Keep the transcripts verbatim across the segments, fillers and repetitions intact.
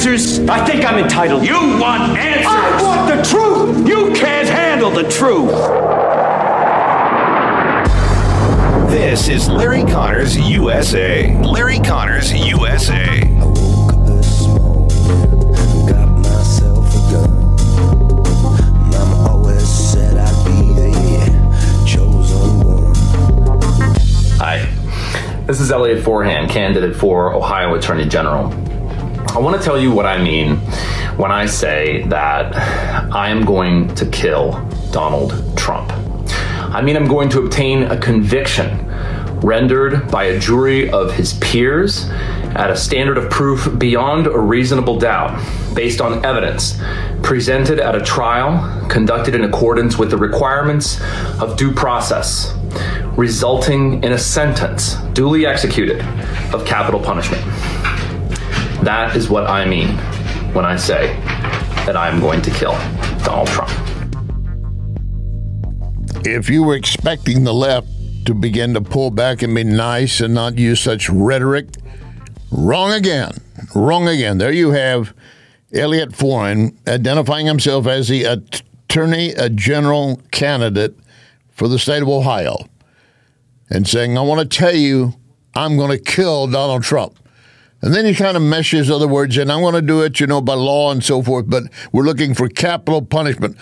answers? I think I'm entitled. You want answers? I want the truth! You can't handle the truth. This is Larry Connors U S A. Larry Connors U S A. I woke up this morning, got myself a gun. Mama always said I'd be the chosen one. Hi, this is Elliot Forehand, candidate for Ohio Attorney General. I want to tell you what I mean when I say that I am going to kill Donald Trump. I mean, I'm going to obtain a conviction rendered by a jury of his peers at a standard of proof beyond a reasonable doubt, based on evidence presented at a trial conducted in accordance with the requirements of due process, resulting in a sentence duly executed of capital punishment. That is what I mean when I say that I am going to kill Donald Trump. If you were expecting the left to begin to pull back and be nice and not use such rhetoric, wrong again. Wrong again. There you have Elliot Forehand identifying himself as the Attorney General candidate for the state of Ohio and saying, I want to tell you, I'm going to kill Donald Trump. And then he kind of meshes other words in. I'm going to do it, you know, by law and so forth, but we're looking for capital punishment.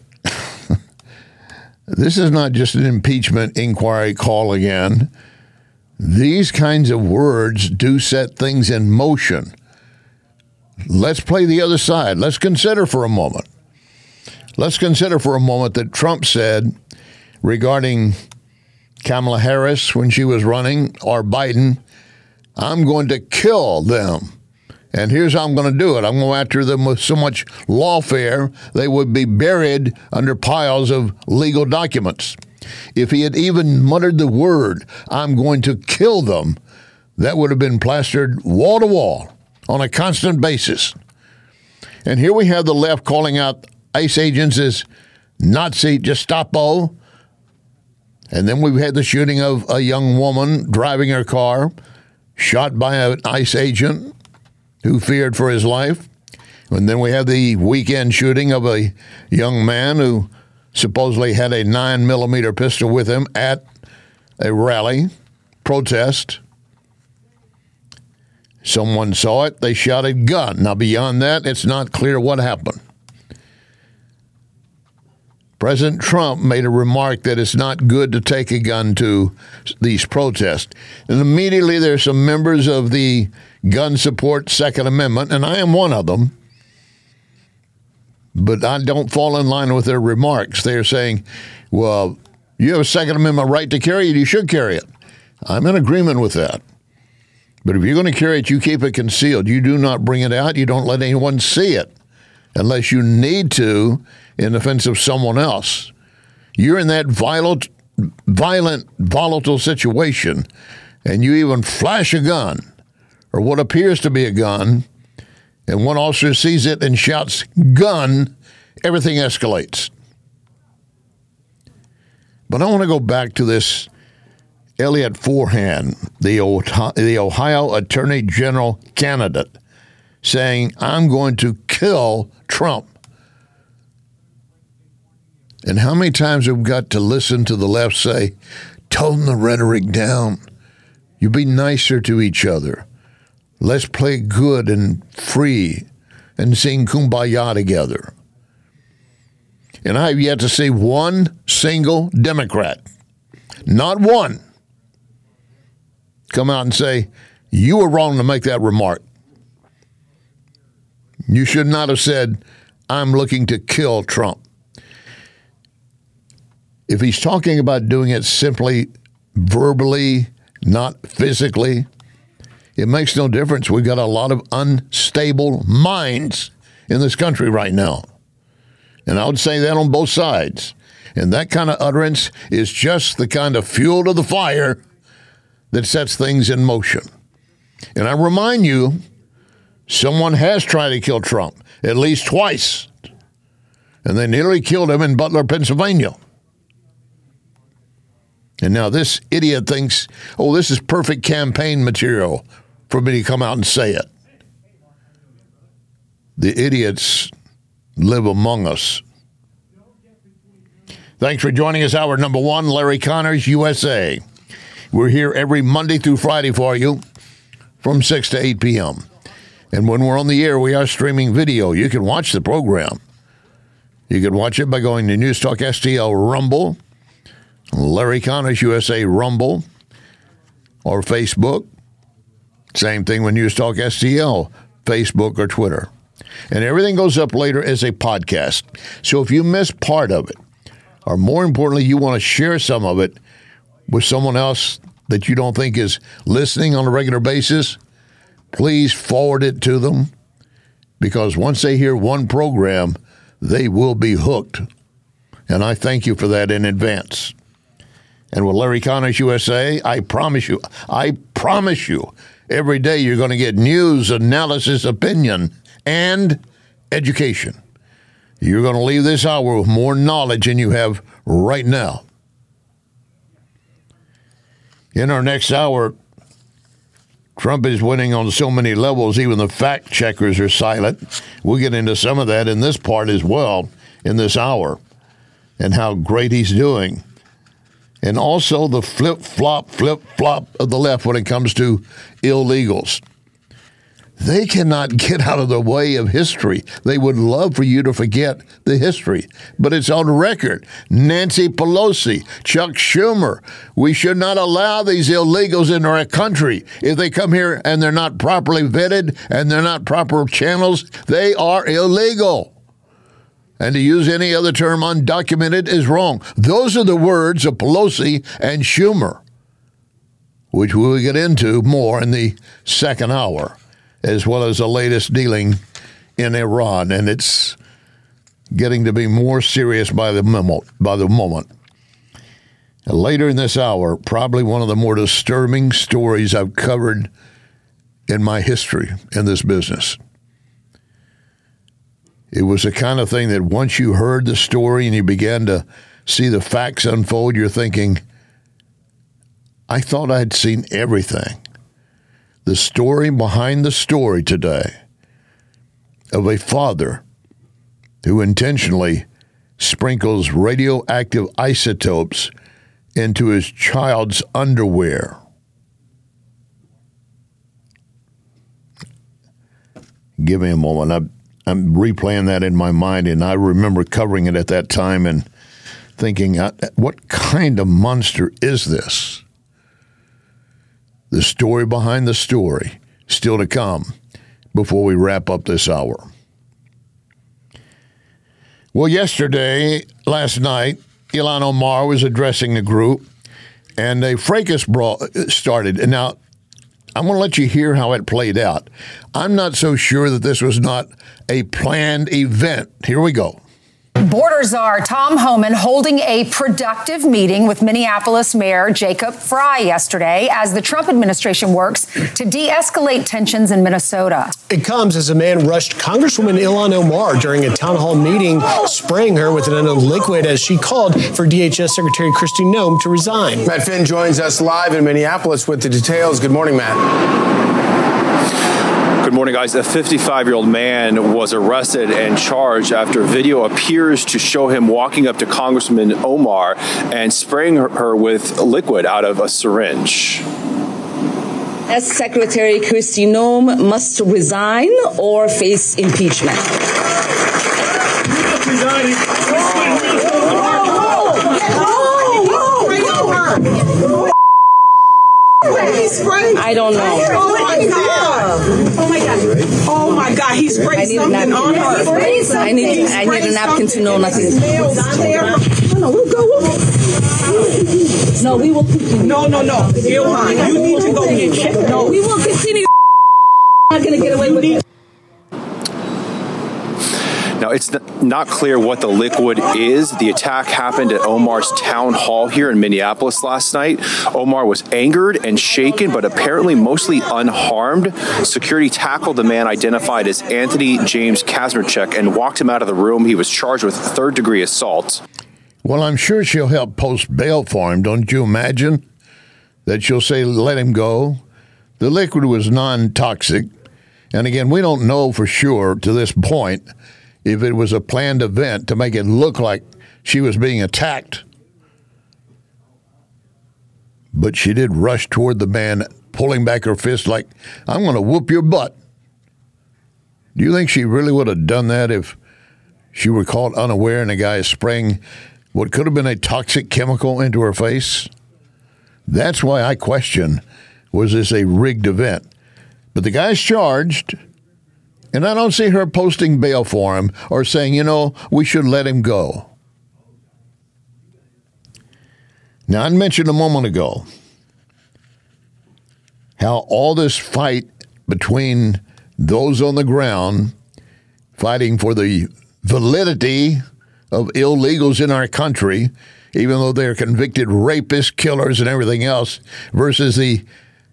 This is not just an impeachment inquiry call again. These kinds of words do set things in motion. Let's play the other side. Let's consider for a moment. Let's consider for a moment that Trump said regarding Kamala Harris when she was running, or Biden, I'm going to kill them. And here's how I'm going to do it. I'm going after them with so much lawfare, they would be buried under piles of legal documents. If he had even muttered the word, I'm going to kill them, that would have been plastered wall to wall on a constant basis. And here we have the left calling out ICE agents as Nazi Gestapo. And then we've had the shooting of a young woman driving her car, shot by an ICE agent who feared for his life. And then we have the weekend shooting of a young man who supposedly had a nine millimeter pistol with him at a rally, protest. Someone saw it, they shot a gun. Now, beyond that, it's not clear what happened. President Trump made a remark that it's not good to take a gun to these protests. And immediately there's some members of the gun support Second Amendment, and I am one of them, but I don't fall in line with their remarks. They're saying, well, you have a Second Amendment right to carry it, you should carry it. I'm in agreement with that. But if you're going to carry it, you keep it concealed. You do not bring it out. You don't let anyone see it unless you need to in defense of someone else. You're in that violent, violent, volatile situation, and you even flash a gun, or what appears to be a gun, and one officer sees it and shouts, gun, everything escalates. But I want to go back to this Elliot Forehand, the Ohio, the Ohio Attorney General candidate, saying, I'm going to kill Trump. And how many times have we got to listen to the left say, tone the rhetoric down. You be nicer to each other. Let's play good and free and sing Kumbaya together. And I have yet to see one single Democrat, not one, come out and say, you were wrong to make that remark. You should not have said, I'm looking to kill Trump. If he's talking about doing it simply verbally, not physically, it makes no difference. We've got a lot of unstable minds in this country right now. And I would say that on both sides. And that kind of utterance is just the kind of fuel to the fire that sets things in motion. And I remind you, someone has tried to kill Trump at least twice. And they nearly killed him in Butler, Pennsylvania. And now this idiot thinks, oh, this is perfect campaign material for me to come out and say it. The idiots live among us. Thanks for joining us. Hour number one, Larry Connors, U S A. We're here every Monday through Friday for you from six to eight p.m. And when we're on the air, we are streaming video. You can watch the program. You can watch it by going to News Talk S T L Rumble, Larry Connors U S A Rumble, or Facebook. Same thing with News Talk S T L, Facebook or Twitter. And everything goes up later as a podcast. So if you miss part of it, or more importantly, you want to share some of it with someone else that you don't think is listening on a regular basis, please forward it to them, because once they hear one program, they will be hooked. And I thank you for that in advance. And with Larry Connors U S A, I promise you, I promise you, every day you're going to get news, analysis, opinion, and education. You're going to leave this hour with more knowledge than you have right now. In our next hour, Trump is winning on so many levels, even the fact checkers are silent. We'll get into some of that in this part as well, in this hour, and how great he's doing. And also the flip-flop, flip-flop of the left when it comes to illegals. They cannot get out of the way of history. They would love for you to forget the history, but it's on record. Nancy Pelosi, Chuck Schumer, we should not allow these illegals into our country. If they come here and they're not properly vetted and they're not proper channels, they are illegal. And to use any other term, undocumented, is wrong. Those are the words of Pelosi and Schumer, which we will get into more in the second hour, as well as the latest dealing in Iran. And it's getting to be more serious by the memo, by the moment. And later in this hour, probably one of the more disturbing stories I've covered in my history in this business. It was the kind of thing that once you heard the story and you began to see the facts unfold, you're thinking, I thought I'd seen everything. The story behind the story today of a father who intentionally sprinkles radioactive isotopes into his child's underwear. Give me a moment. I'm, I'm replaying that in my mind, and I remember covering it at that time and thinking, what kind of monster is this? The story behind the story, still to come before we wrap up this hour. Well, yesterday, last night, Ilhan Omar was addressing the group, and a fracas brawl started. And now, I'm going to let you hear how it played out. I'm not so sure that this was not a planned event. Here we go. Border czar Tom Homan holding a productive meeting with Minneapolis Mayor Jacob Fry yesterday as the Trump administration works to de-escalate tensions in Minnesota. It comes as a man rushed Congresswoman Ilhan Omar during a town hall meeting, spraying her with an unknown liquid as she called for D H S Secretary Kristi Noem to resign. Matt Finn joins us live in Minneapolis with the details. Good morning, Matt. Good morning, guys. A fifty-five-year-old man was arrested and charged after video appears to show him walking up to Congresswoman Omar and spraying her with liquid out of a syringe. As Secretary Kristi Noem must resign or face impeachment. I don't know. Oh my God! Oh my God! Oh my God! He sprayed something on her. I need I need a napkin to know nothing. No, we'll go. No, we will continue. No, no, no. Ilhan, you need to go get checked. No, we will continue. I'm not going to get away with it. Now, it's not clear what the liquid is. The attack happened at Omar's town hall here in Minneapolis last night. Omar was angered and shaken, but apparently mostly unharmed. Security tackled the man identified as Anthony James Kazmierczak and walked him out of the room. He was charged with third-degree assault. Well, I'm sure she'll help post bail for him. Don't you imagine that she'll say, let him go? The liquid was non-toxic. And again, we don't know for sure to this point if it was a planned event to make it look like she was being attacked. But she did rush toward the man, pulling back her fist like, I'm going to whoop your butt. Do you think she really would have done that if she were caught unaware and the guy is spraying what could have been a toxic chemical into her face? That's why I question, was this a rigged event? But the guy's charged, and I don't see her posting bail for him or saying, you know, we should let him go. Now, I mentioned a moment ago how all this fight between those on the ground fighting for the validity of illegals in our country, even though they're convicted rapists, killers, and everything else, versus the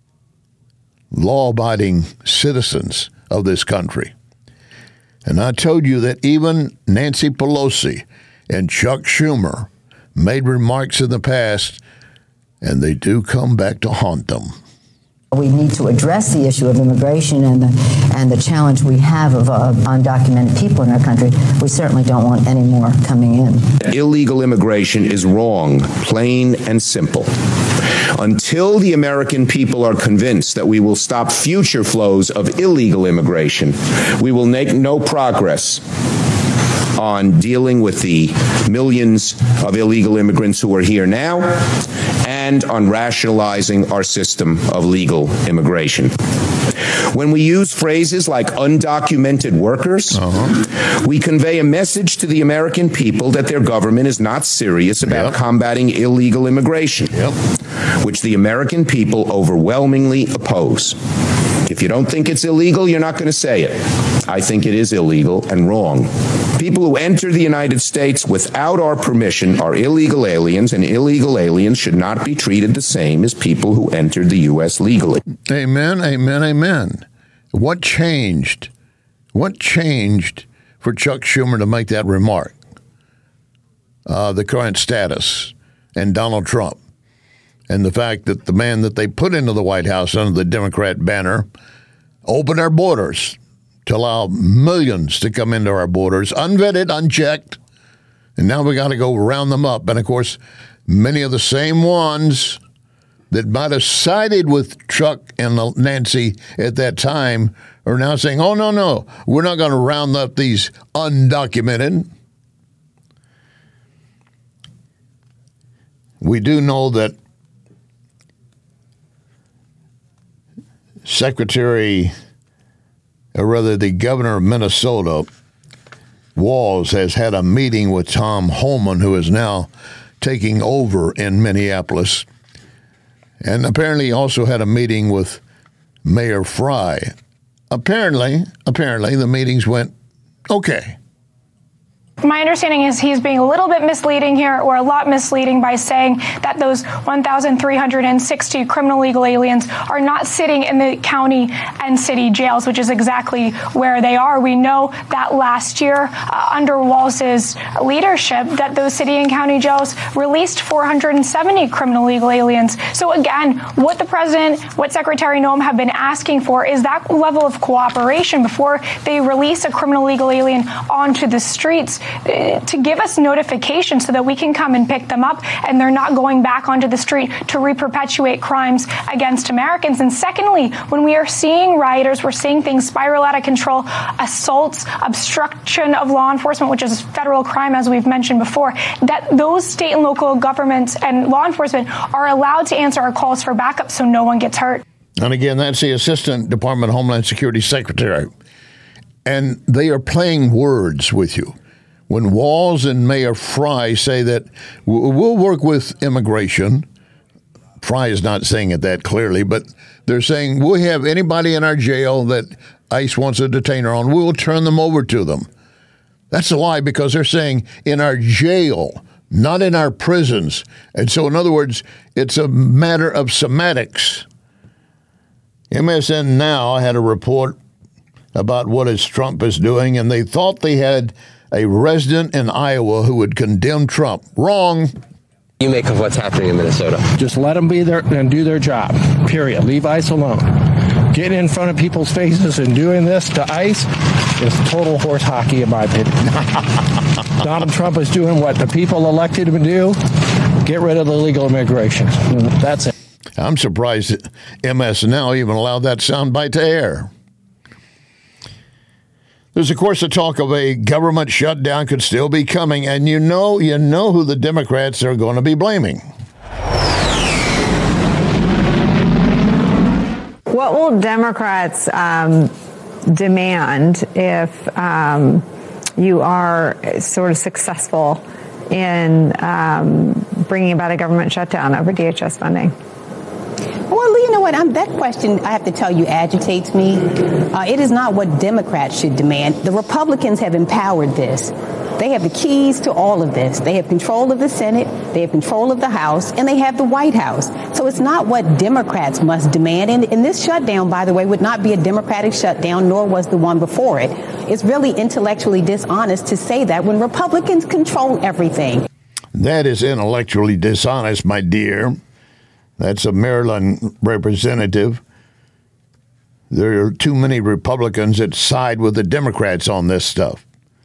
law-abiding citizens of this country. And I told you that even Nancy Pelosi and Chuck Schumer made remarks in the past, and they do come back to haunt them. We need to address the issue of immigration and the and the challenge we have of uh, undocumented people in our country. We certainly don't want any more coming in. Illegal immigration is wrong, plain and simple. Until the American people are convinced that we will stop future flows of illegal immigration, we will make no progress on dealing with the millions of illegal immigrants who are here now and on rationalizing our system of legal immigration. When we use phrases like undocumented workers, uh-huh. we convey a message to the American people that their government is not serious about yep. combating illegal immigration, yep. which the American people overwhelmingly oppose. If you don't think it's illegal, you're not going to say it. I think it is illegal and wrong. People who enter the United States without our permission are illegal aliens, and illegal aliens should not be treated the same as people who entered the U S legally. Amen, amen, amen. What changed? What changed for Chuck Schumer to make that remark? Uh, the current status and Donald Trump. And the fact that the man that they put into the White House under the Democrat banner opened our borders to allow millions to come into our borders, unvetted, unchecked. And now we got to go round them up. And, of course, many of the same ones that might have sided with Chuck and Nancy at that time are now saying, oh, no, no, we're not going to round up these undocumented. We do know that Secretary, or rather the governor of Minnesota, Walz, has had a meeting with Tom Homan, who is now taking over in Minneapolis. And apparently he also had a meeting with Mayor Frey. Apparently, apparently the meetings went okay. My understanding is he's being a little bit misleading here, or a lot misleading, by saying that those one thousand three hundred sixty criminal legal aliens are not sitting in the county and city jails, which is exactly where they are. We know that last year, uh, under Walz's leadership, that those city and county jails released four hundred seventy criminal legal aliens. So again, what the president, what Secretary Noem have been asking for is that level of cooperation before they release a criminal legal alien onto the streets, to give us notification so that we can come and pick them up and they're not going back onto the street to re-perpetuate crimes against Americans. And secondly, when we are seeing rioters, we're seeing things spiral out of control, assaults, obstruction of law enforcement, which is a federal crime, as we've mentioned before, that those state and local governments and law enforcement are allowed to answer our calls for backup so no one gets hurt. And again, that's the Assistant Department of Homeland Security Secretary. And they are playing words with you. When Walz and Mayor Frey say that we'll work with immigration, Frey is not saying it that clearly, but they're saying we'll have anybody in our jail that ICE wants a detainer on, we'll turn them over to them. That's a lie, because they're saying in our jail, not in our prisons. And so, in other words, it's a matter of semantics. M S N Now had a report about what is Trump is doing, and they thought they had a resident in Iowa who would condemn Trump. Wrong. You make of what's happening in Minnesota? Just let them be there and do their job, period. Leave ICE alone. getting in front of people's faces and doing this to ICE is total horse hockey, in my opinion. Donald Trump is doing what the people elected him to do. Get rid of illegal immigration. That's it. I'm surprised that M S Now even allowed that soundbite to air. There's, of course, the talk of a government shutdown could still be coming, and you know, you know who the Democrats are going to be blaming. What will Democrats um, demand if um, you are sort of successful in um, bringing about a government shutdown over D H S funding? Well, you know what? I'm, that question, I have to tell you, agitates me. Uh, it is not what Democrats should demand. The Republicans have empowered this. They have the keys to all of this. They have control of the Senate, they have control of the House, and they have the White House. So it's not what Democrats must demand. And, and this shutdown, by the way, would not be a Democratic shutdown, nor was the one before it. It's really intellectually dishonest to say that when Republicans control everything. That is intellectually dishonest, my dear. That's a Maryland representative. There are too many Republicans that side with the Democrats on this stuff.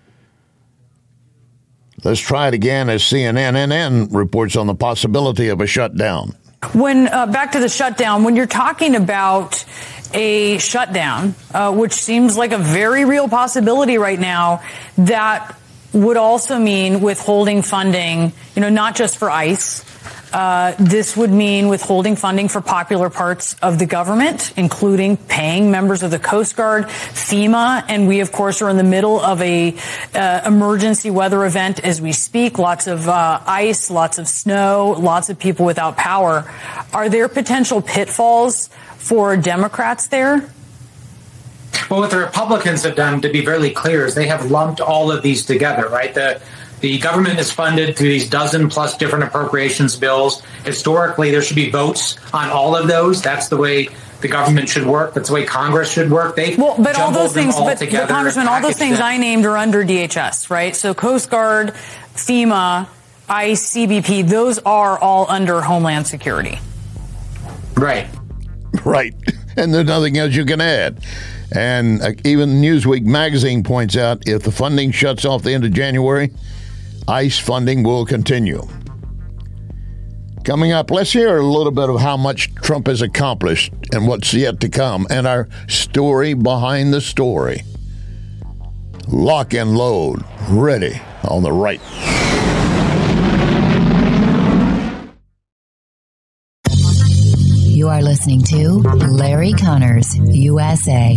Let's try it again as C N N reports on the possibility of a shutdown. When uh, back to the shutdown, when you're talking about a shutdown, uh, which seems like a very real possibility right now, that would also mean withholding funding, you know, not just for ICE. Uh, this would mean withholding funding for popular parts of the government, including paying members of the Coast Guard, FEMA, and we, of course, are in the middle of a uh, emergency weather event as we speak. Lots of uh, ice, lots of snow, lots of people without power. Are there potential pitfalls for Democrats there? Well, what the Republicans have done, to be very clear, is they have lumped all of these together, right? The The government is funded through these dozen plus different appropriations bills. Historically, there should be votes on all of those. That's the way the government should work. That's the way Congress should work. They well, but all those things, all but, but Congressman, all those things them. I named are under D H S, right? So Coast Guard, FEMA, ICE, C B P, those are all under Homeland Security. Right. Right. And there's nothing else you can add. And uh, even Newsweek magazine points out if the funding shuts off the end of January, ICE funding will continue. Coming up, let's hear a little bit of how much Trump has accomplished and what's yet to come, and our story behind the story. Lock and load, ready on the right. You are listening to Larry Connors, U S A.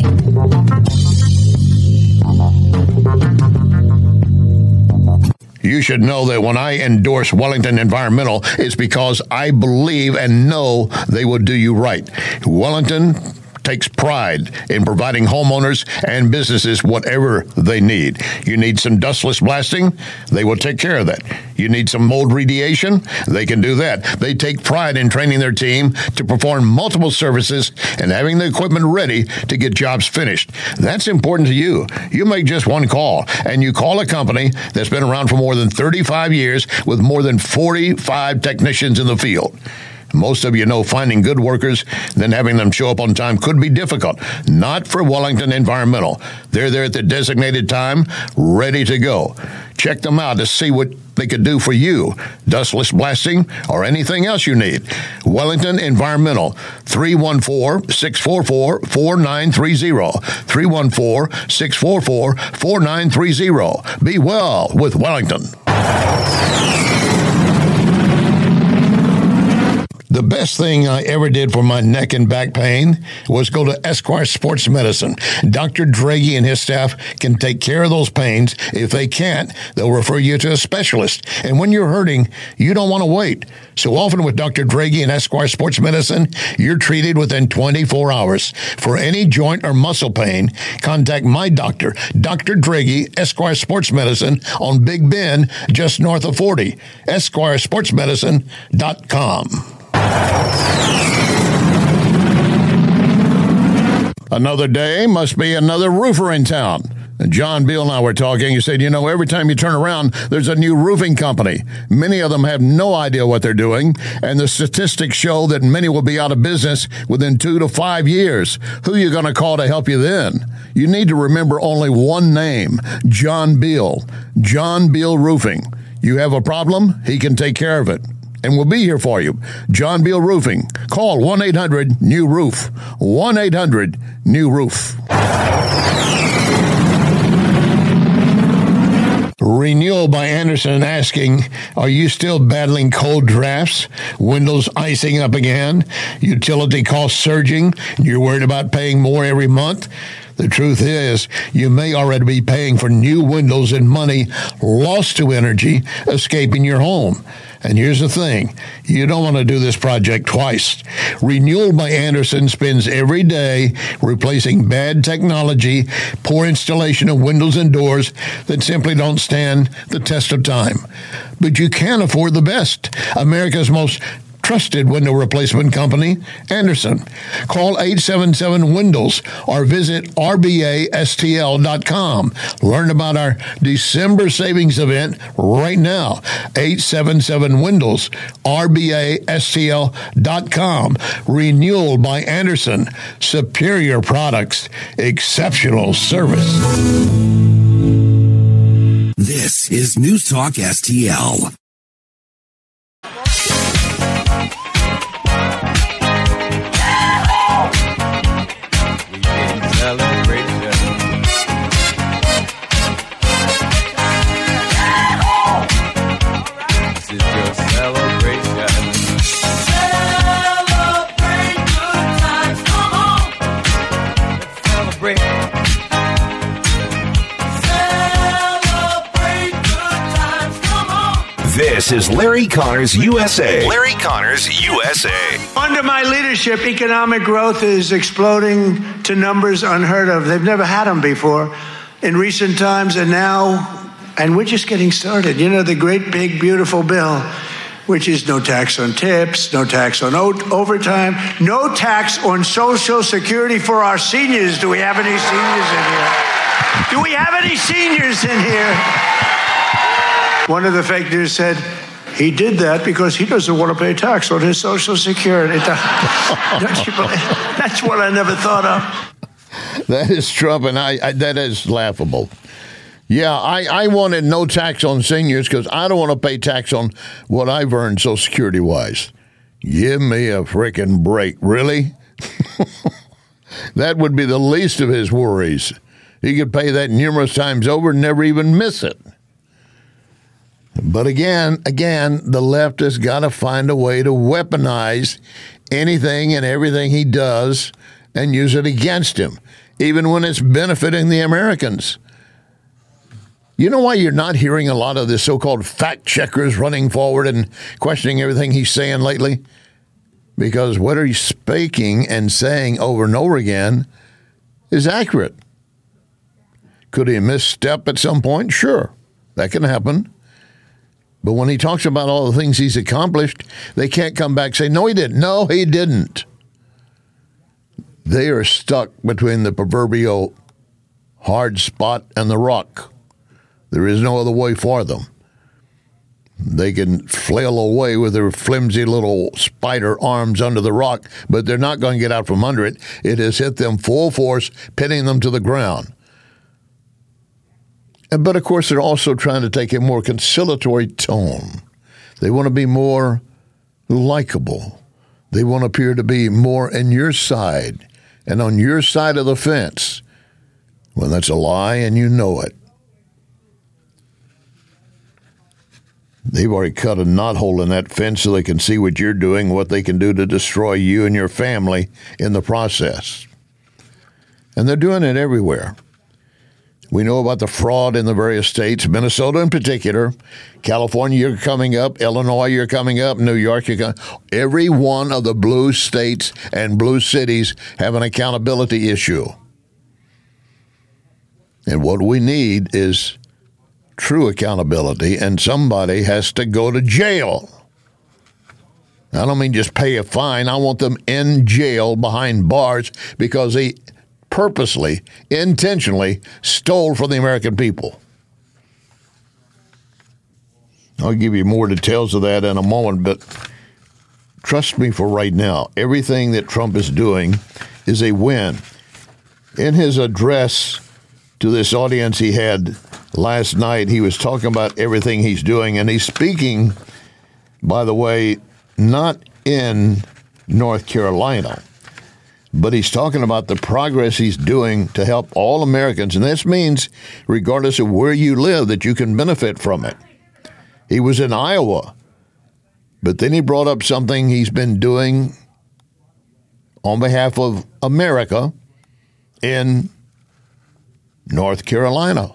You should know that when I endorse Wellington Environmental, it's because I believe and know they will do you right. Wellington takes pride in providing homeowners and businesses whatever they need. You need some dustless blasting? They will take care of that. You need some mold remediation? They can do that. They take pride in training their team to perform multiple services and having the equipment ready to get jobs finished. That's important to you. You make just one call, and you call a company that's been around for more than thirty-five years with more than forty-five technicians in the field. Most of you know finding good workers, then having them show up on time could be difficult. Not for Wellington Environmental. They're there at the designated time, ready to go. Check them out to see what they could do for you. Dustless blasting or anything else you need. Wellington Environmental, three one four, six four four, four nine three zero. three one four, six four four, four nine three zero. Be well with Wellington. The best thing I ever did for my neck and back pain was go to Esquire Sports Medicine. Doctor Draghi and his staff can take care of those pains. If they can't, they'll refer you to a specialist. And when you're hurting, you don't want to wait. So often with Doctor Draghi and Esquire Sports Medicine, you're treated within twenty-four hours. For any joint or muscle pain, contact my doctor, Doctor Draghi, Esquire Sports Medicine on Big Bend, just north of forty. Esquire Sports Medicine dot com. Another day must be another roofer in town. John Beal and I were talking. He said, you know, every time you turn around, there's a new roofing company. Many of them have no idea what they're doing, and the statistics show that many will be out of business within two to five years. Who are you going to call to help you then? You need to remember only one name, John Beal. John Beal Roofing. You have a problem, he can take care of it. And we'll be here for you. John Beal Roofing. Call one eight hundred new roof. one eight hundred new roof. Renewal by Andersen asking, are you still battling cold drafts? Windows icing up again? Utility costs surging? You're worried about paying more every month? The truth is, you may already be paying for new windows and money lost to energy escaping your home. And here's the thing, you don't want to do this project twice. Renewal by Andersen spends every day replacing bad technology, poor installation of windows and doors that simply don't stand the test of time. But you can afford the best, America's most trusted window replacement company, Andersen. Call eight seven seven Windows or visit R B A S T L dot com. Learn about our December savings event right now. eight seven seven Windows, R B A S T L dot com. Renewal by Andersen. Superior products, exceptional service. This is News Talk S T L. This is Larry Connors U S A. Larry Connors U S A. Under my leadership, economic growth is exploding to numbers unheard of. They've never had them before in recent times, and now, and we're just getting started. You know, the great, big, beautiful bill, which is no tax on tips, no tax on o- overtime, no tax on Social Security for our seniors. Do we have any seniors in here? Do we have any seniors in here? One of the fake news said he did that because he doesn't want to pay tax on his Social Security. That's what I never thought of. That is Trump, and I, I that is laughable. Yeah, I, I wanted no tax on seniors because I don't want to pay tax on what I've earned Social Security-wise. Give me a freaking break. Really? That would be the least of his worries. He could pay that numerous times over and never even miss it. But again, again, the left has got to find a way to weaponize anything and everything he does and use it against him, even when it's benefiting the Americans. You know why you're not hearing a lot of the so-called fact checkers running forward and questioning everything he's saying lately? Because what he's speaking and saying over and over again is accurate. Could he misstep at some point? Sure, that can happen. But when he talks about all the things he's accomplished, they can't come back and say, no, he didn't. No, he didn't. They are stuck between the proverbial hard spot and the rock. There is no other way for them. They can flail away with their flimsy little spider arms under the rock, but they're not going to get out from under it. It has hit them full force, pinning them to the ground. But, of course, they're also trying to take a more conciliatory tone. They want to be more likable. They want to appear to be more on your side and on your side of the fence. Well, that's a lie, and you know it. They've already cut a knothole in that fence so they can see what you're doing, what they can do to destroy you and your family in the process. And they're doing it everywhere. We know about the fraud in the various states, Minnesota in particular. California, you're coming up. Illinois, you're coming up. New York, you're coming up. Every one of the blue states and blue cities have an accountability issue. And what we need is true accountability, and somebody has to go to jail. I don't mean just pay a fine. I want them in jail behind bars because they purposely, intentionally stole from the American people. I'll give you more details of that in a moment, but trust me for right now, everything that Trump is doing is a win. In his address to this audience he had last night, he was talking about everything he's doing, and he's speaking, by the way, not in North Carolina, but he's talking about the progress he's doing to help all Americans, and this means regardless of where you live, that you can benefit from it. He was in Iowa, but then he brought up something he's been doing on behalf of America in North Carolina.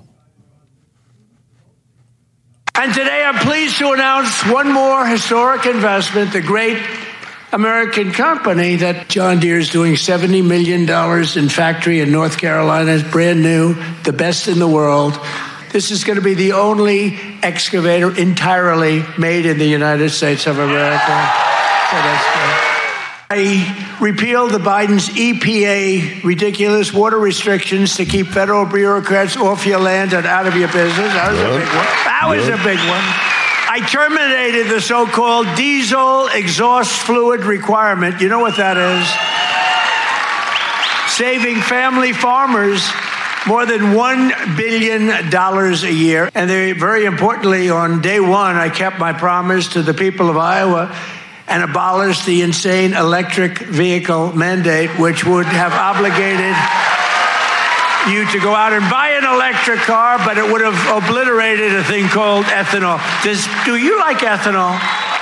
And today I'm pleased to announce one more historic investment, the great American company that John Deere is doing seventy million dollars in factory in North Carolina. It's brand new, the best in the world. This is going to be the only excavator entirely made in the United States of America. So that's good. I repealed the Biden's E P A ridiculous water restrictions to keep federal bureaucrats off your land and out of your business. That was a big one. That was a big one. I terminated the so-called diesel exhaust fluid requirement. You know what that is? Saving family farmers more than one billion dollars a year. And they, very importantly, on day one, I kept my promise to the people of Iowa and abolished the insane electric vehicle mandate, which would have obligated you to go out and buy an electric car, but it would have obliterated a thing called ethanol. Does, do you like ethanol?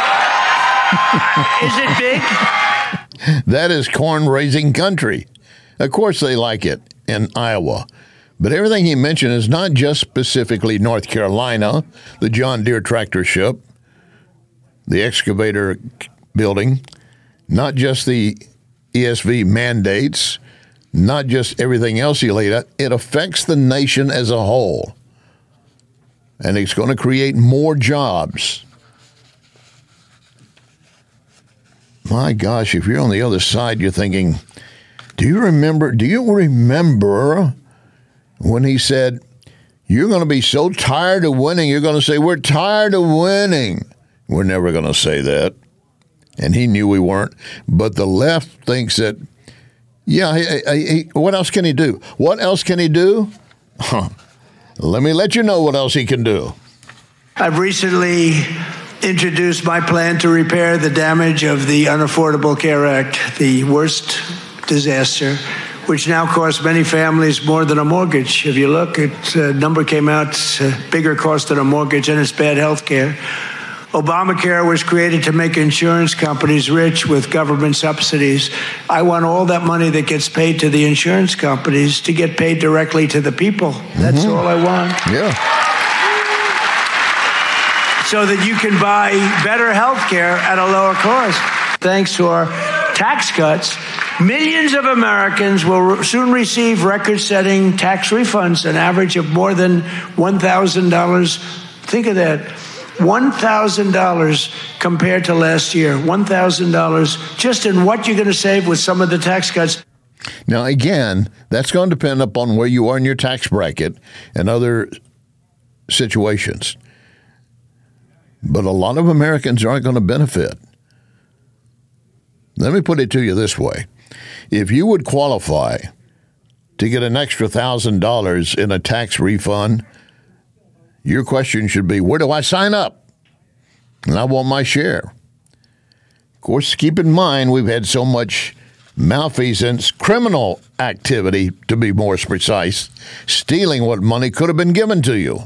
Is it big? That is corn-raising country. Of course they like it in Iowa. But everything he mentioned is not just specifically North Carolina, the John Deere tractorship, the excavator building, not just the E S V mandates, not just everything else he laid out. It affects the nation as a whole. And it's going to create more jobs. My gosh, if you're on the other side, you're thinking, do you remember, do you remember when he said, you're going to be so tired of winning, you're going to say, we're tired of winning. We're never going to say that. And he knew we weren't. But the left thinks that, yeah, he, he, he, what else can he do? What else can he do? Huh. Let me let you know what else he can do. I've recently introduced my plan to repair the damage of the Unaffordable Care Act, the worst disaster, which now costs many families more than a mortgage. If you look, it, a number came out, it's a bigger cost than a mortgage, and it's bad health care. Obamacare was created to make insurance companies rich with government subsidies. I want all that money that gets paid to the insurance companies to get paid directly to the people. That's mm-hmm. all I want. Yeah. So that you can buy better health care at a lower cost. Thanks to our tax cuts, millions of Americans will soon receive record-setting tax refunds, an average of more than one thousand dollars. Think of that. one thousand dollars compared to last year. one thousand dollars just in what you're going to save with some of the tax cuts. Now, again, that's going to depend upon where you are in your tax bracket and other situations. But a lot of Americans aren't going to benefit. Let me put it to you this way. If you would qualify to get an extra one thousand dollars in a tax refund, your question should be, where do I sign up? And I want my share. Of course, keep in mind, we've had so much malfeasance, criminal activity, to be more precise, stealing what money could have been given to you.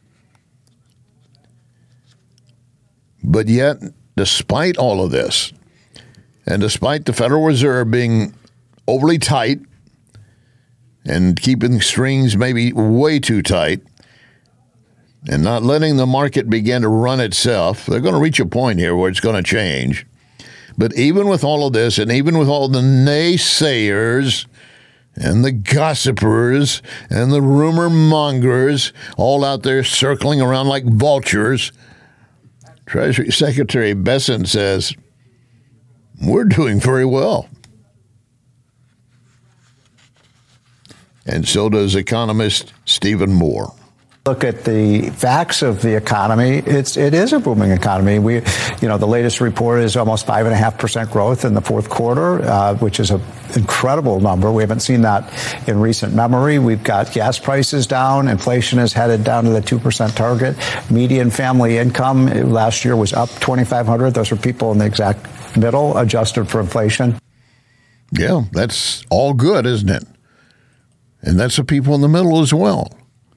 But yet, despite all of this, and despite the Federal Reserve being overly tight and keeping strings maybe way too tight, and not letting the market begin to run itself, they're going to reach a point here where it's going to change. But even with all of this, and even with all the naysayers and the gossipers and the rumor mongers all out there circling around like vultures, Treasury Secretary Bessent says, we're doing very well. And so does economist Stephen Moore. Look at the facts of the economy. It's it is a booming economy. We, you know, the latest report is almost five and a half percent growth in the fourth quarter, uh, which is an incredible number. We haven't seen that in recent memory. We've got gas prices down. Inflation is headed down to the two percent target. Median family income last year was up twenty-five hundred. Those are people in the exact middle, adjusted for inflation. Yeah, that's all good, isn't it? And that's the people in the middle as well.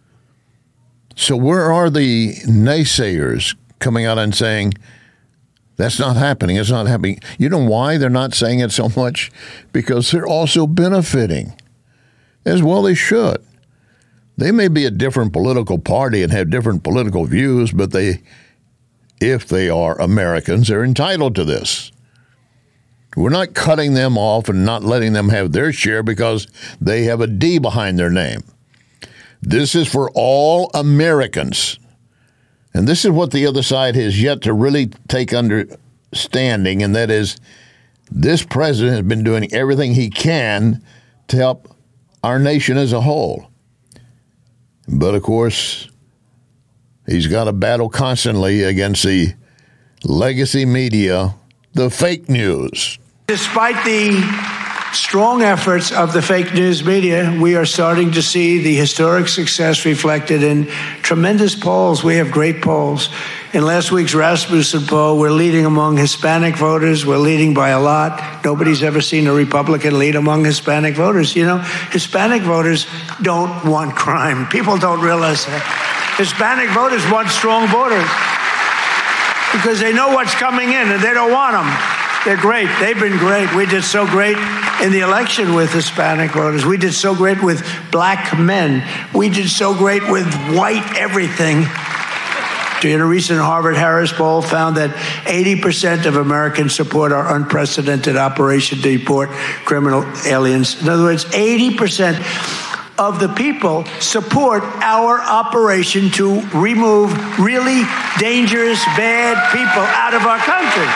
So where are the naysayers coming out and saying, that's not happening, it's not happening? You know why they're not saying it so much? Because they're also benefiting. As well they should. They may be a different political party and have different political views, but they, if they are Americans, they're entitled to this. We're not cutting them off and not letting them have their share because they have a D behind their name. This is for all Americans. And this is what the other side has yet to really take understanding, and that is this president has been doing everything he can to help our nation as a whole. But, of course, he's got to battle constantly against the legacy media, the fake news. Despite the strong efforts of the fake news media, we are starting to see the historic success reflected in tremendous polls. We have great polls. In last week's Rasmussen poll, we're leading among Hispanic voters. We're leading by a lot. Nobody's ever seen a Republican lead among Hispanic voters. You know, Hispanic voters don't want crime. People don't realize that. Hispanic voters want strong voters because they know what's coming in and they don't want them. They're great. They've been great. We did so great in the election with Hispanic voters. We did so great with black men. We did so great with white everything. In a recent Harvard-Harris poll found that eighty percent of Americans support our unprecedented operation to deport criminal aliens. In other words, eighty percent of the people support our operation to remove really dangerous, bad people out of our country.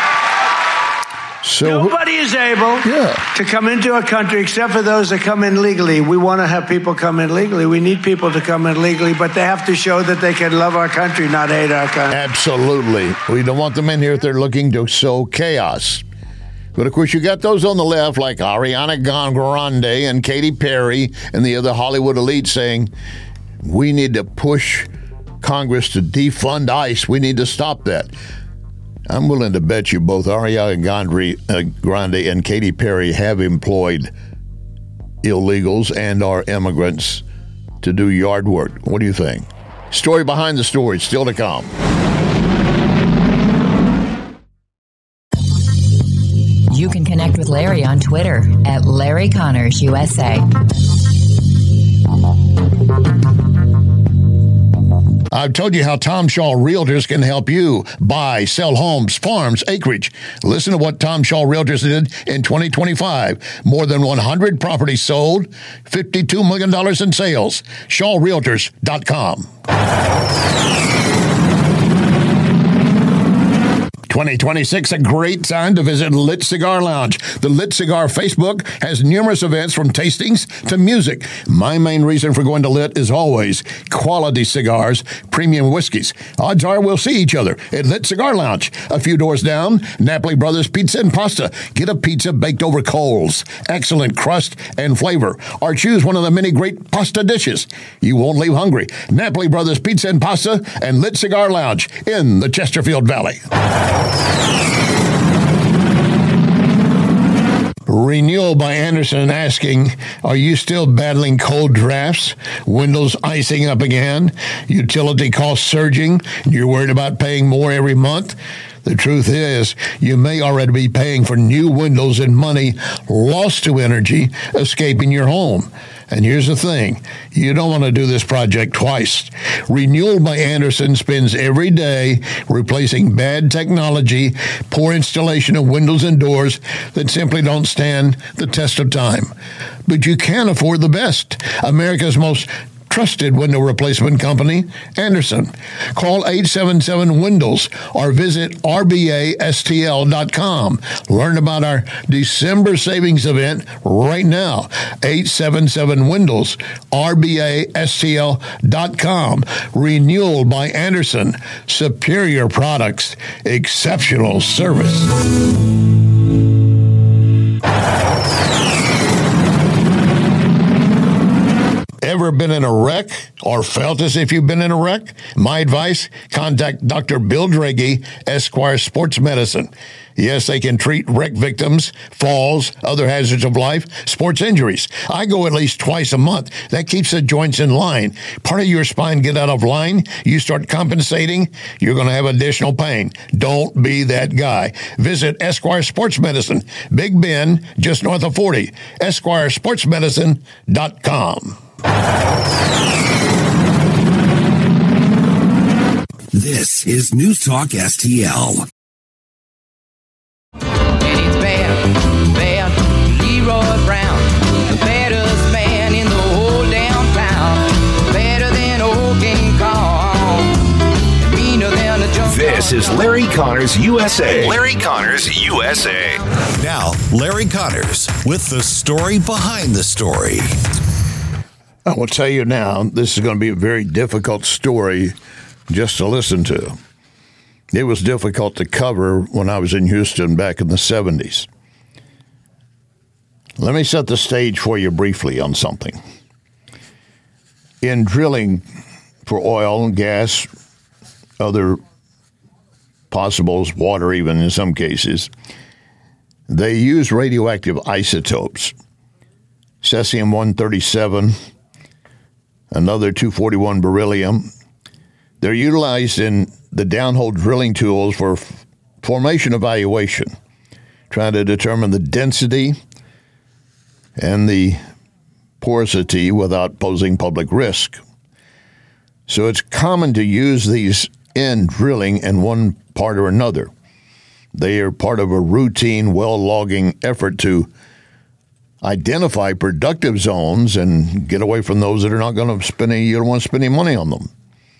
So, nobody is able yeah. to come into a country except for those that come in legally. We want to have people come in legally. We need people to come in legally, but they have to show that they can love our country, not hate our country. Absolutely. We don't want them in here if they're looking to sow chaos. But, of course, you got those on the left like Ariana Grande and Katy Perry and the other Hollywood elite saying, we need to push Congress to defund ICE. We need to stop that. I'm willing to bet you both Ariana Grande and Katy Perry have employed illegals and our immigrants to do yard work. What do you think? Story behind the story, still to come. You can connect with Larry on Twitter at Larry Connors U S A. I've told you how Tom Shaw Realtors can help you buy, sell homes, farms, acreage. Listen to what Tom Shaw Realtors did in twenty twenty-five. More than one hundred properties sold, fifty-two million dollars in sales. shaw realtors dot com. twenty twenty-six, a great time to visit Lit Cigar Lounge. The Lit Cigar Facebook has numerous events from tastings to music. My main reason for going to Lit is always quality cigars, premium whiskeys. Odds are we'll see each other at Lit Cigar Lounge. A few doors down, Napoli Brothers Pizza and Pasta. Get a pizza baked over coals. Excellent crust and flavor. Or choose one of the many great pasta dishes. You won't leave hungry. Napoli Brothers Pizza and Pasta and Lit Cigar Lounge in the Chesterfield Valley. Renewal by Anderson asking, are you still battling cold drafts? Windows icing up again? Utility costs surging? You're worried about paying more every month? The truth is, you may already be paying for new windows and money lost to energy escaping your home. And here's the thing, you don't want to do this project twice. Renewal by Anderson spends every day replacing bad technology, poor installation of windows and doors that simply don't stand the test of time. But you can afford the best, America's most trusted window replacement company, Anderson. Call eight seven seven Windows or visit R B A S T L dot com. Learn about our December savings event right now. eight seven seven Windows, R B A S T L dot com. Renewal by Anderson. Superior products, exceptional service. Ever been in a wreck or felt as if you've been in a wreck? My advice, contact Doctor Bill Draghi, Esquire Sports Medicine. Yes, they can treat wreck victims, falls, other hazards of life, sports injuries. I go at least twice a month. That keeps the joints in line. Part of your spine get out of line, you start compensating, you're going to have additional pain. Don't be that guy. Visit Esquire Sports Medicine, Big Bend, just north of forty. Esquire Sports Medicine dot com. This is News Talk S T L. And it's bad, bad, Leroy Brown, the baddest man in the whole downtown, better than old King Kong, meaner than a jump. This is Larry Connors U S A. Larry Connors U S A. Now, Larry Connors with the story behind the story. I will tell you now, this is going to be a very difficult story just to listen to. It was difficult to cover when I was in Houston back in the seventies. Let me set the stage for you briefly on something. In drilling for oil and gas, other possibles, water even in some cases, they use radioactive isotopes, cesium one thirty-seven, another two forty-one beryllium. They're utilized in the downhole drilling tools for f- formation evaluation, trying to determine the density and the porosity without posing public risk. So it's common to use these in drilling in one part or another. They are part of a routine well logging effort to identify productive zones and get away from those that are not going to spend any, you don't want to spend any money on them.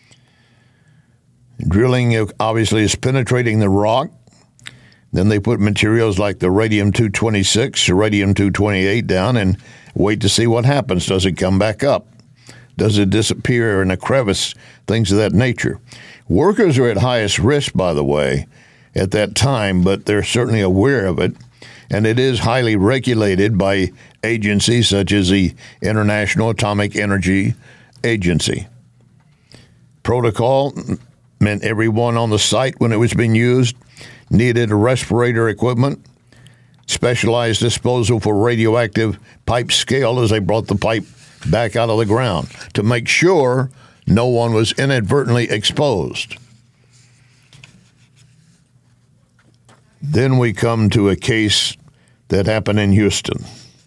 Drilling obviously is penetrating the rock. Then they put materials like the radium two twenty-six or radium two twenty-eight down and wait to see what happens. Does it come back up? Does it disappear in a crevice? Things of that nature. Workers are at highest risk, by the way, at that time, but they're certainly aware of it. And it is highly regulated by agencies such as the International Atomic Energy Agency. Protocol meant everyone on the site when it was being used needed a respirator equipment, specialized disposal for radioactive pipe scale as they brought the pipe back out of the ground to make sure no one was inadvertently exposed. Then we come to a case that happened in Houston.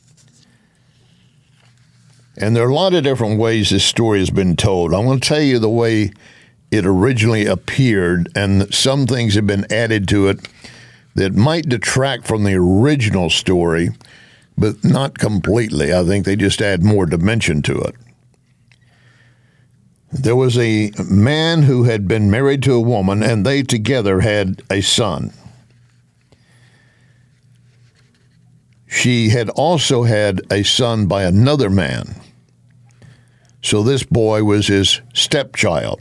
And there are a lot of different ways this story has been told. I'm going to tell you the way it originally appeared, and some things have been added to it that might detract from the original story, but not completely. I think they just add more dimension to it. There was a man who had been married to a woman, and they together had a son. She had also had a son by another man. So this boy was his stepchild.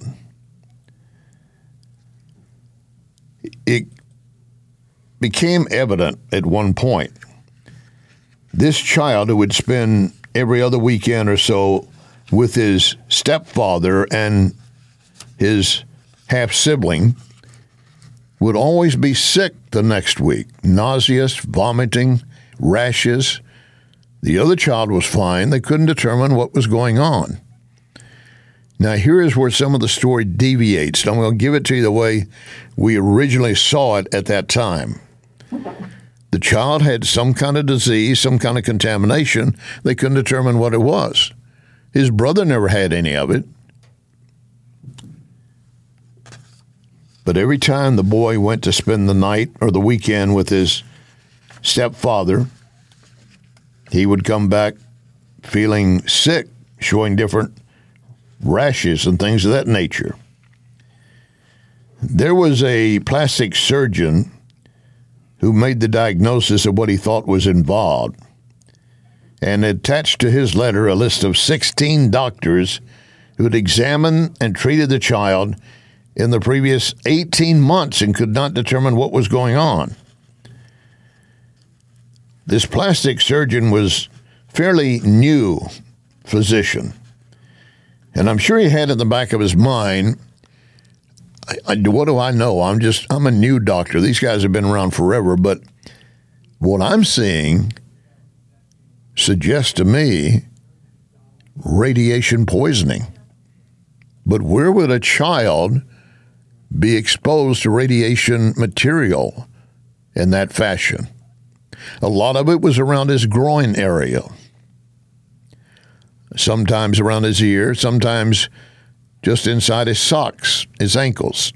It became evident at one point, this child who would spend every other weekend or so with his stepfather and his half-sibling would always be sick the next week, nauseous, vomiting, rashes. The other child was fine. They couldn't determine what was going on. Now, here is where some of the story deviates. And I'm going to give it to you the way we originally saw it at that time. The child had some kind of disease, some kind of contamination. They couldn't determine what it was. His brother never had any of it. But every time the boy went to spend the night or the weekend with his stepfather, he would come back feeling sick, showing different rashes and things of that nature. There was a plastic surgeon who made the diagnosis of what he thought was involved, and attached to his letter a list of sixteen doctors who had examined and treated the child in the previous eighteen months and could not determine what was going on. This plastic surgeon was fairly new physician, and I'm sure he had in the back of his mind, I, I, what do I know? I'm just, I'm a new doctor. These guys have been around forever, but what I'm seeing suggests to me radiation poisoning. But where would a child be exposed to radiation material in that fashion? A lot of it was around his groin area, sometimes around his ear, sometimes just inside his socks, his ankles,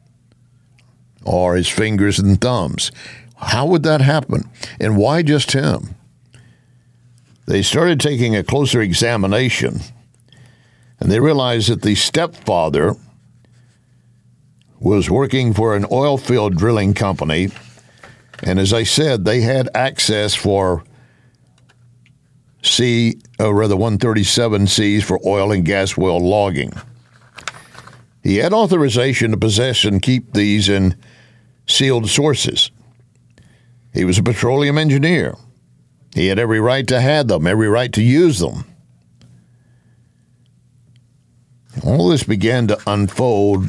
or his fingers and thumbs. How would that happen? And why just him? They started taking a closer examination, and they realized that the stepfather was working for an oil field drilling company, and as I said, they had access for C, or rather one thirty-seven Cs for oil and gas well logging. He had authorization to possess and keep these in sealed sources. He was a petroleum engineer. He had every right to have them, every right to use them. All this began to unfold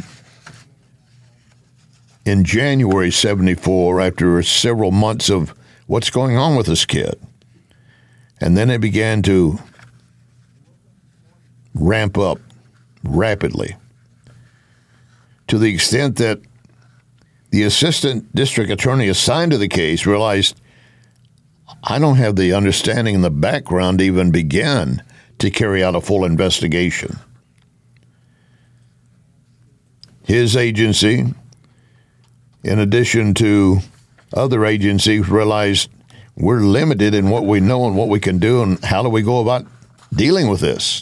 in January seventy-four after several months of what's going on with this kid. And then it began to ramp up rapidly to the extent that the assistant district attorney assigned to the case realized, I don't have the understanding and the background to even begin to carry out a full investigation. His agency, in addition to other agencies, realized we're limited in what we know and what we can do, and how do we go about dealing with this?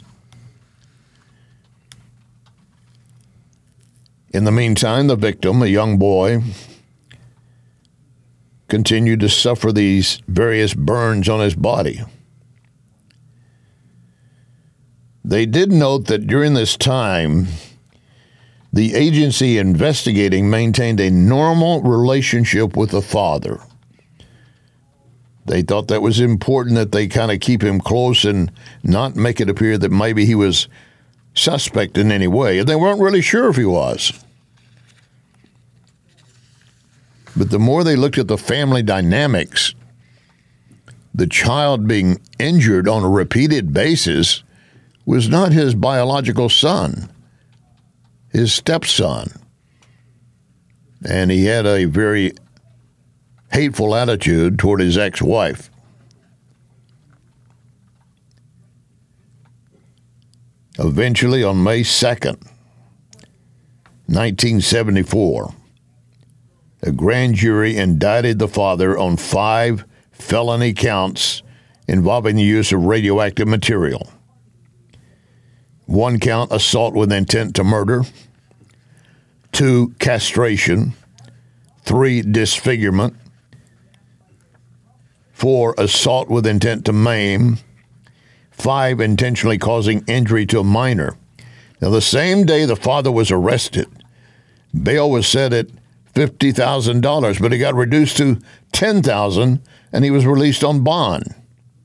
In the meantime, the victim, a young boy, continued to suffer these various burns on his body. They did note that during this time, the agency investigating maintained a normal relationship with the father. They thought that was important, that they kind of keep him close and not make it appear that maybe he was suspect in any way. And they weren't really sure if he was. But the more they looked at the family dynamics, the child being injured on a repeated basis was not his biological son, his stepson. And he had a very hateful attitude toward his ex-wife. Eventually, on May second, nineteen seventy-four, a grand jury indicted the father on five felony counts involving the use of radioactive material. One count, assault with intent to murder. Two, castration. Three, disfigurement. Four, assault with intent to maim. Five, intentionally causing injury to a minor. Now, the same day the father was arrested, bail was set at fifty thousand dollars, but it got reduced to ten thousand dollars, and he was released on bond.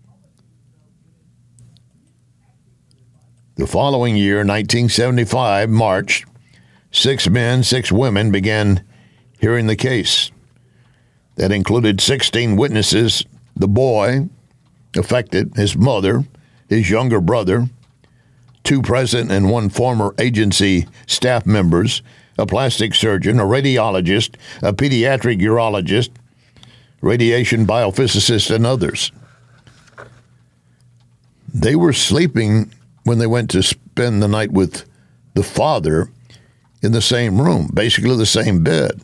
The following year, nineteen seventy-five, March, six men, six women began hearing the case. That included sixteen witnesses, the boy affected, his mother, his younger brother, two present and one former agency staff members, a plastic surgeon, a radiologist, a pediatric urologist, radiation biophysicist, and others. They were sleeping when they went to spend the night with the father in the same room, basically the same bed.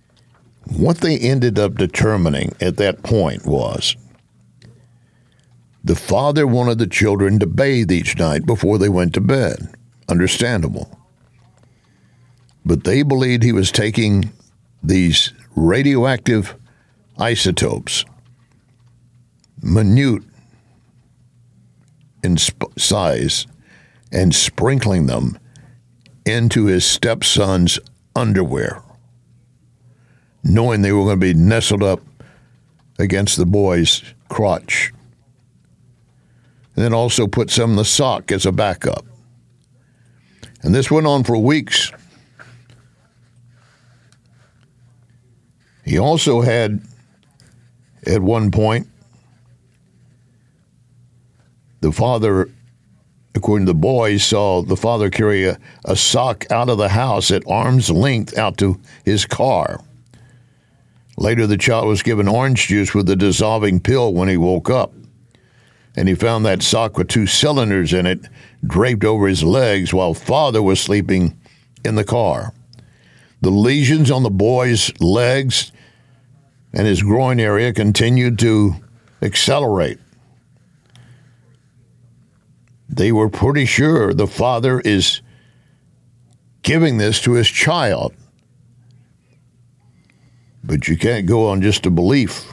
What they ended up determining at that point was The father wanted the children to bathe each night before they went to bed. Understandable. But they believed he was taking these radioactive isotopes, minute in sp- size, and sprinkling them into his stepson's underwear, knowing they were going to be nestled up against the boy's crotch. And then also put some in the sock as a backup. And this went on for weeks. He also had, at one point, the father, according to the boys, saw the father carry a, a sock out of the house at arm's length out to his car. Later, the child was given orange juice with a dissolving pill when he woke up, and he found that sock with two cylinders in it draped over his legs while father was sleeping in the car. The lesions on the boy's legs and his groin area continued to accelerate. They were pretty sure the father is giving this to his child. But you can't go on just a belief.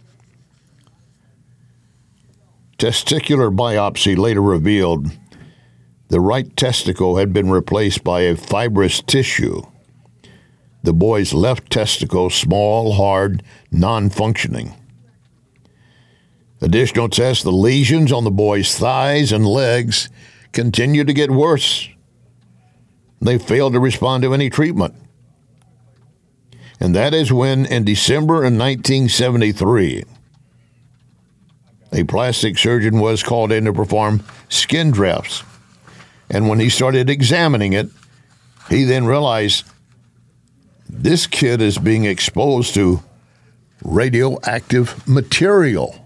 Testicular biopsy later revealed the right testicle had been replaced by a fibrous tissue. The boy's left testicle, small, hard, non-functioning. Additional tests, the lesions on the boy's thighs and legs continued to get worse. They failed to respond to any treatment. And that is when, in December of nineteen seventy-three, a plastic surgeon was called in to perform skin grafts. And when he started examining it, he then realized this kid is being exposed to radioactive material.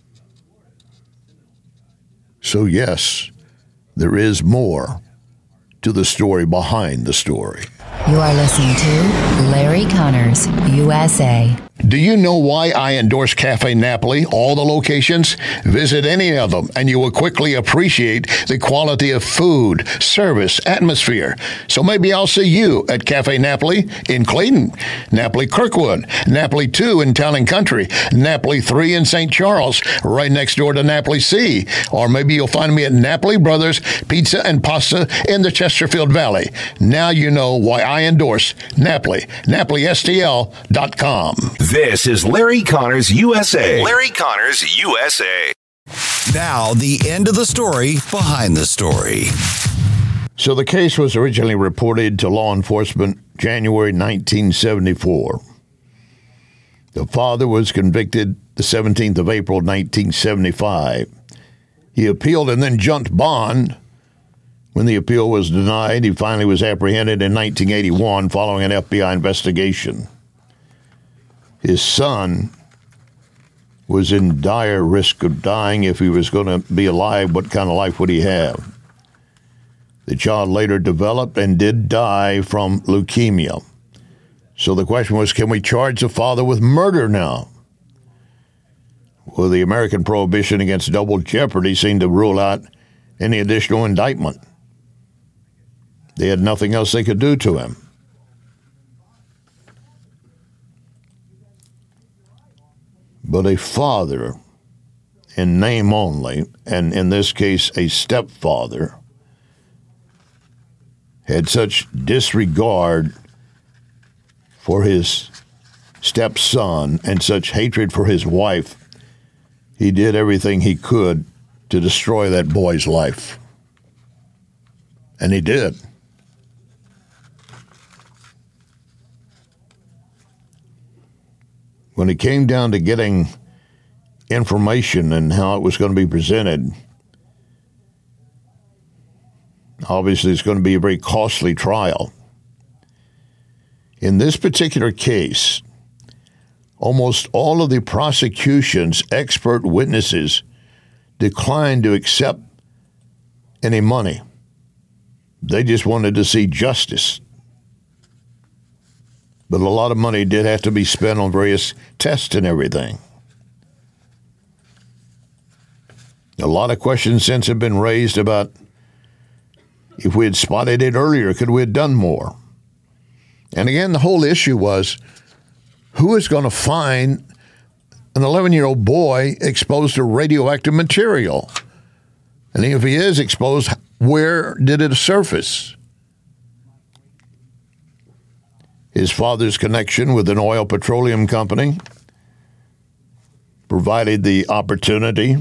So yes, there is more to the story behind the story. You are listening to Larry Connors, U S A. Do you know why I endorse Cafe Napoli, all the locations? Visit any of them, and you will quickly appreciate the quality of food, service, atmosphere. So maybe I'll see you at Cafe Napoli in Clayton, Napoli Kirkwood, Napoli two in Town and Country, Napoli three in Saint Charles, right next door to Napoli C. Or maybe you'll find me at Napoli Brothers Pizza and Pasta in the Chesterfield Valley. Now you know why I endorse Napoli, Napoli S T L dot com. This is Larry Connors, U S A. Larry Connors, U S A. Now, the end of the story behind the story. So the case was originally reported to law enforcement January nineteen seventy-four. The father was convicted the seventeenth of April, nineteen seventy-five. He appealed and then jumped bond. When the appeal was denied, he finally was apprehended in nineteen eighty-one following an F B I investigation. His son was in dire risk of dying. If he was going to be alive, what kind of life would he have? The child later developed and did die from leukemia. So the question was, can we charge the father with murder now? Well, the American prohibition against double jeopardy seemed to rule out any additional indictment. They had nothing else they could do to him. But a father, in name only, and in this case a stepfather, had such disregard for his stepson and such hatred for his wife, he did everything he could to destroy that boy's life. And he did. When it came down to getting information and how it was going to be presented, obviously it's going to be a very costly trial. In this particular case, almost all of the prosecution's expert witnesses declined to accept any money. They just wanted to see justice. But a lot of money did have to be spent on various tests and everything. A lot of questions since have been raised about if we had spotted it earlier, could we have done more? And again, the whole issue was, who is going to find an eleven-year-old boy exposed to radioactive material? And if he is exposed, where did it surface? His father's connection with an oil petroleum company provided the opportunity.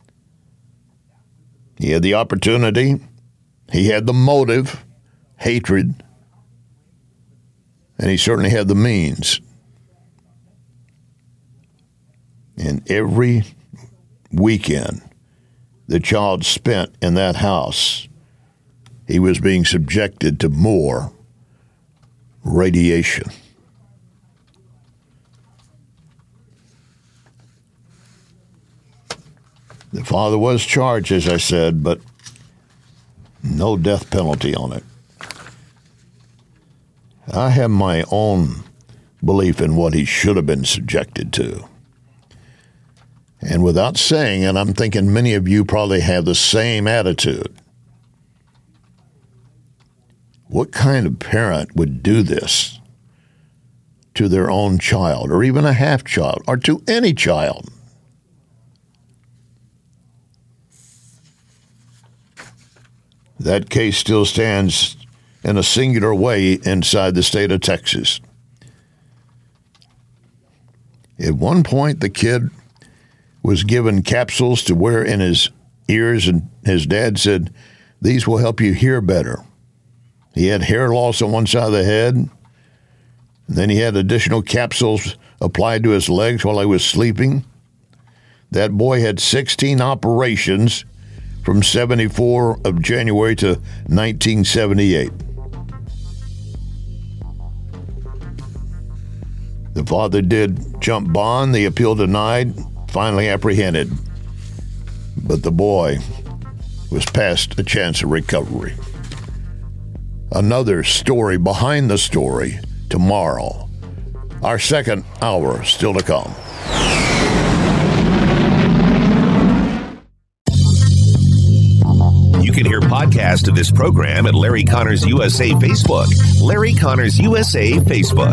He had the opportunity. He had the motive, hatred, and he certainly had the means. And every weekend the child spent in that house, he was being subjected to more radiation. The father was charged, as I said, but no death penalty on it. I have my own belief in what he should have been subjected to. And without saying it, I'm thinking many of you probably have the same attitude. What kind of parent would do this to their own child, or even a half-child, or to any child? That case still stands in a singular way inside the state of Texas. At one point, the kid was given capsules to wear in his ears, and his dad said, "These will help you hear better." He had hair loss on one side of the head, and then he had additional capsules applied to his legs while he was sleeping. That boy had sixteen operations from seventy-four of January to nineteen seventy-eight. The father did jump bond, the appeal denied, finally apprehended. But the boy was past a chance of recovery. Another story behind the story tomorrow. Our second hour still to come. You can hear podcast of this program at Larry Connors U S A Facebook. Larry Connors U S A Facebook.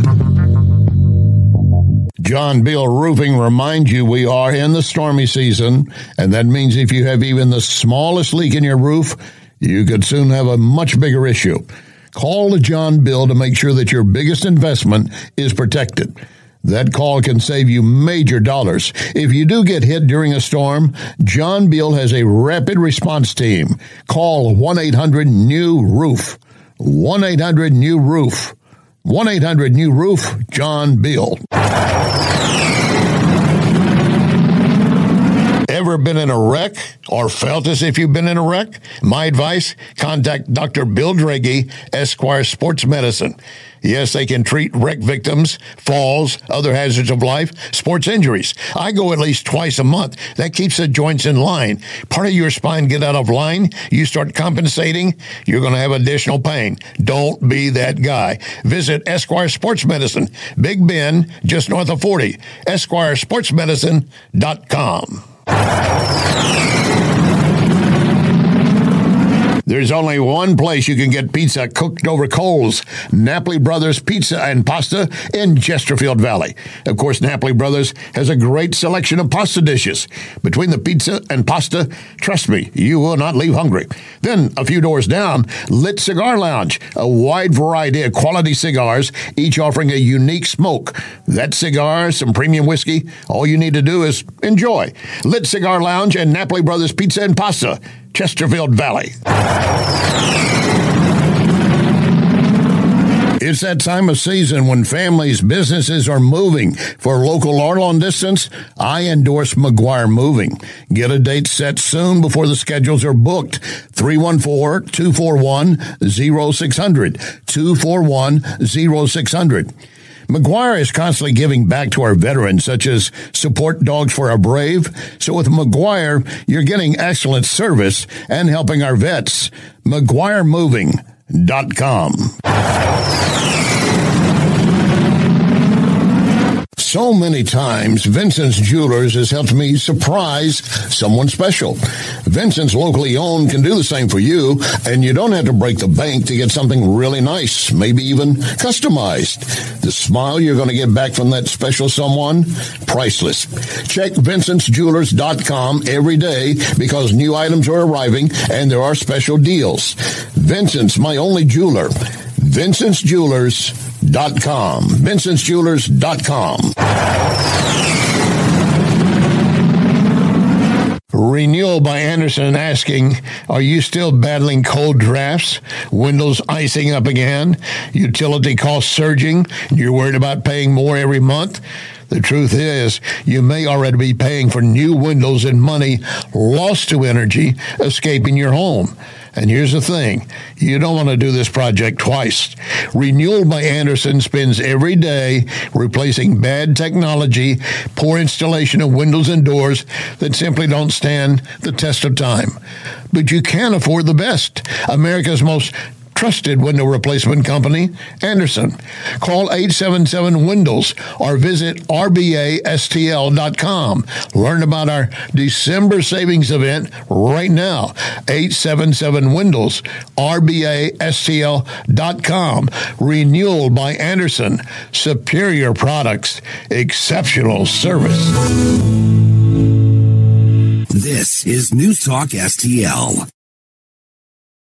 John Beal Roofing reminds you we are in the stormy season, and that means if you have even the smallest leak in your roof, you could soon have a much bigger issue. Call John Beal to make sure that your biggest investment is protected. That call can save you major dollars. If you do get hit during a storm, John Beal has a rapid response team. Call one eight hundred new roof. one eight hundred new roof. one eight hundred new roof, John Beal. Ever been in a wreck or felt as if you've been in a wreck? My advice, contact Doctor Bill Draghi, Esquire Sports Medicine. Yes, they can treat wreck victims, falls, other hazards of life, sports injuries. I go at least twice a month. That keeps the joints in line. Part of your spine get out of line, you start compensating, you're going to have additional pain. Don't be that guy. Visit Esquire Sports Medicine, Big Bend, just north of forty, esquire sports medicine dot com. There's only one place you can get pizza cooked over coals, Napoli Brothers Pizza and Pasta in Chesterfield Valley. Of course, Napoli Brothers has a great selection of pasta dishes. Between the pizza and pasta, trust me, you will not leave hungry. Then, a few doors down, Lit Cigar Lounge, a wide variety of quality cigars, each offering a unique smoke. That cigar, some premium whiskey, all you need to do is enjoy. Lit Cigar Lounge and Napoli Brothers Pizza and Pasta, Chesterfield Valley. It's that time of season when families, businesses are moving. For local or long distance, I endorse McGuire Moving. Get a date set soon before the schedules are booked. three one four, two four one, zero six zero zero. two four one, zero six zero zero. McGuire is constantly giving back to our veterans, such as Support Dogs for Our Brave. So with McGuire, you're getting excellent service and helping our vets. McGuire Moving dot com. So many times, Vincent's Jewelers has helped me surprise someone special. Vincent's locally owned can do the same for you, and you don't have to break the bank to get something really nice, maybe even customized. The smile you're going to get back from that special someone, priceless. Check Vincent's Jewelers dot com every day because new items are arriving and there are special deals. Vincent's, my only jeweler. Vincent's Jewelers dot com. Vincent's Jewelers dot com. Renewal by Andersen asking, are you still battling cold drafts? Windows icing up again? Utility costs surging? You're worried about paying more every month? The truth is, you may already be paying for new windows and money lost to energy escaping your home. And here's the thing, you don't want to do this project twice. Renewal by Andersen spends every day replacing bad technology, poor installation of windows and doors that simply don't stand the test of time. But you can afford the best, America's most trusted window replacement company, Andersen. Call eight seven seven Windows or visit R B A S T L dot com. Learn about our December savings event right now. eight seven seven Windows, R B A S T L dot com. Renewal by Andersen. Superior products, exceptional service. This is News Talk S T L.